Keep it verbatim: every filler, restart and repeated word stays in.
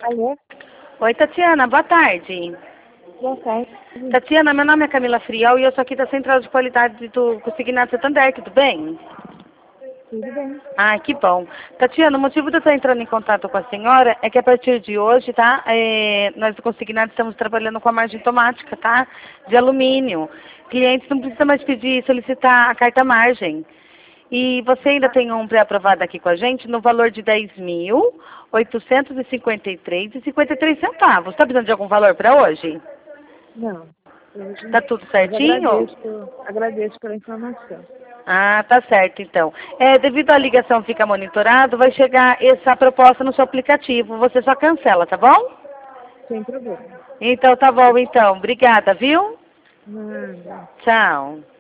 Alô? Oi, Tatiana, boa tarde. Boa tarde. Tatiana, meu nome é Camila Friol e eu sou aqui da Central de Qualidade do Consignado Santander, tudo bem? Tudo bem. Ah, que bom. Tatiana, o motivo de eu estar entrando em contato com a senhora é que a partir de hoje, tá, é, nós do Consignado estamos trabalhando com a margem automática, tá, de alumínio. Clientes não precisam mais pedir, solicitar a carta margem. E você ainda tem um pré-aprovado aqui com a gente no valor de dez mil oitocentos e cinquenta e três reais e cinquenta e três centavos. Está precisando de algum valor para hoje? Não. Hoje Tá não. tudo Mas certinho? agradeço, agradeço pela informação. Ah, tá certo então. É, devido à ligação ficar monitorado, vai chegar essa proposta no seu aplicativo. Você só cancela, tá bom? Sem problema. Então tá bom então. Obrigada, viu? Nada. Tchau.